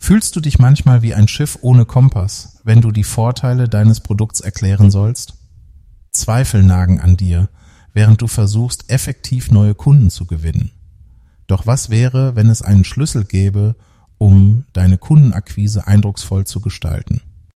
Fühlst du dich manchmal wie ein Schiff ohne Kompass, wenn du die Vorteile deines Produkts erklären sollst? Zweifel nagen an dir, während du versuchst, effektiv neue Kunden zu gewinnen. Doch was wäre, wenn es einen Schlüssel gäbe, um deine Kundenakquise eindrucksvoll zu gestalten?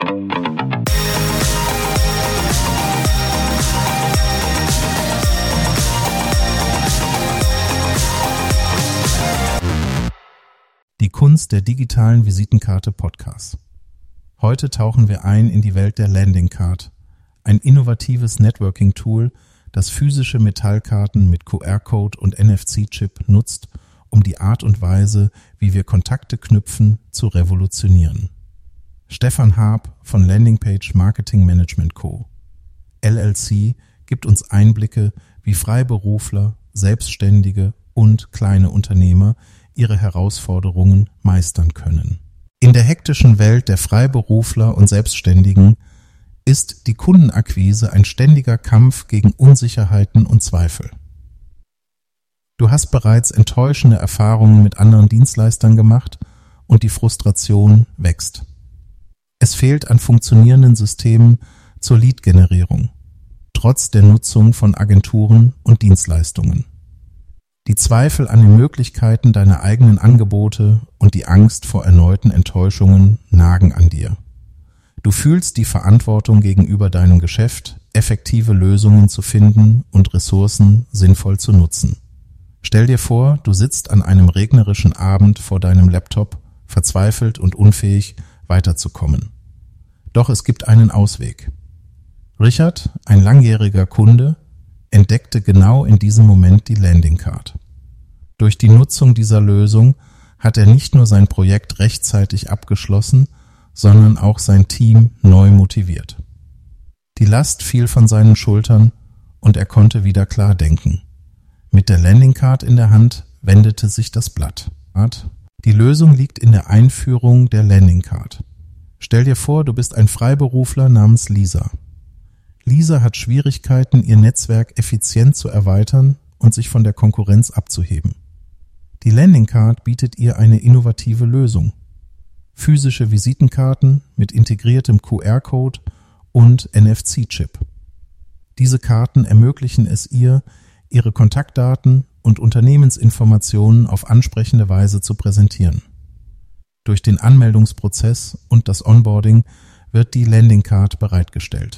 Die Kunst der digitalen Visitenkarte Podcast. Heute tauchen wir ein in die Welt der Landing Card, ein innovatives Networking-Tool, das physische Metallkarten mit QR-Code und NFC-Chip nutzt, um die Art und Weise, wie wir Kontakte knüpfen, zu revolutionieren. Stefan Haab von Landingpage Marketing Management Co. LLC gibt uns Einblicke, wie Freiberufler, Selbstständige und kleine Unternehmer ihre Herausforderungen meistern können. In der hektischen Welt der Freiberufler und Selbstständigen ist die Kundenakquise ein ständiger Kampf gegen Unsicherheiten und Zweifel. Du hast bereits enttäuschende Erfahrungen mit anderen Dienstleistern gemacht und die Frustration wächst. Es fehlt an funktionierenden Systemen zur Lead-Generierung, trotz der Nutzung von Agenturen und Dienstleistungen. Die Zweifel an den Möglichkeiten deiner eigenen Angebote und die Angst vor erneuten Enttäuschungen nagen an dir. Du fühlst die Verantwortung gegenüber deinem Geschäft, effektive Lösungen zu finden und Ressourcen sinnvoll zu nutzen. Stell dir vor, du sitzt an einem regnerischen Abend vor deinem Laptop, verzweifelt und unfähig, weiterzukommen. Doch es gibt einen Ausweg. Richard, ein langjähriger Kunde, entdeckte genau in diesem Moment die Landing Card. Durch die Nutzung dieser Lösung hat er nicht nur sein Projekt rechtzeitig abgeschlossen, sondern auch sein Team neu motiviert. Die Last fiel von seinen Schultern und er konnte wieder klar denken. Mit der Landing Card in der Hand wendete sich das Blatt. Die Lösung liegt in der Einführung der Landing Card. Stell dir vor, du bist ein Freiberufler namens Lisa. Lisa hat Schwierigkeiten, ihr Netzwerk effizient zu erweitern und sich von der Konkurrenz abzuheben. Die Landing Card bietet ihr eine innovative Lösung. Physische Visitenkarten mit integriertem QR-Code und NFC-Chip. Diese Karten ermöglichen es ihr, ihre Kontaktdaten und Unternehmensinformationen auf ansprechende Weise zu präsentieren. Durch den Anmeldungsprozess und das Onboarding wird die Landing Card bereitgestellt.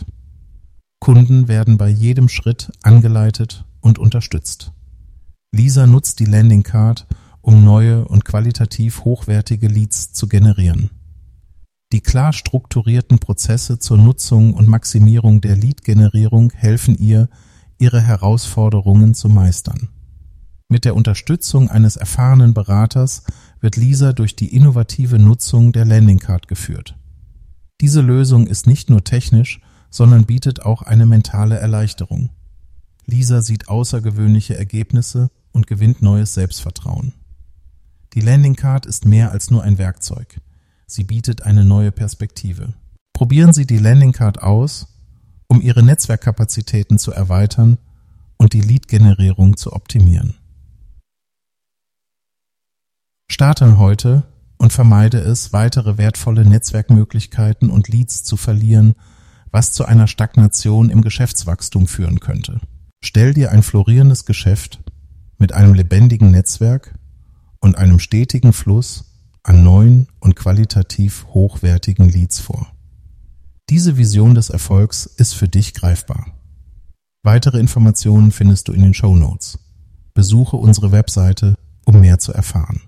Kunden werden bei jedem Schritt angeleitet und unterstützt. Lisa nutzt die Landing Card, um neue und qualitativ hochwertige Leads zu generieren. Die klar strukturierten Prozesse zur Nutzung und Maximierung der Lead-Generierung helfen ihr, ihre Herausforderungen zu meistern. Mit der Unterstützung eines erfahrenen Beraters wird Lisa durch die innovative Nutzung der Landing Card geführt. Diese Lösung ist nicht nur technisch, sondern bietet auch eine mentale Erleichterung. Lisa sieht außergewöhnliche Ergebnisse und gewinnt neues Selbstvertrauen. Die Landing Card ist mehr als nur ein Werkzeug. Sie bietet eine neue Perspektive. Probieren Sie die Landing Card aus, um Ihre Netzwerkkapazitäten zu erweitern und die Lead-Generierung zu optimieren. Starte heute und vermeide es, weitere wertvolle Netzwerkmöglichkeiten und Leads zu verlieren, was zu einer Stagnation im Geschäftswachstum führen könnte. Stell dir ein florierendes Geschäft mit einem lebendigen Netzwerk und einem stetigen Fluss an neuen und qualitativ hochwertigen Leads vor. Diese Vision des Erfolgs ist für dich greifbar. Weitere Informationen findest du in den Shownotes. Besuche unsere Webseite, um mehr zu erfahren.